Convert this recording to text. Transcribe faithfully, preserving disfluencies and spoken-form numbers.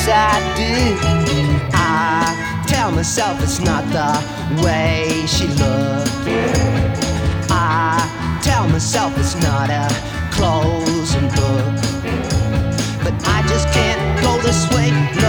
yes I do. I tell myself it's not the way she looked. I tell myself it's not a closing book. But I just can't go this way.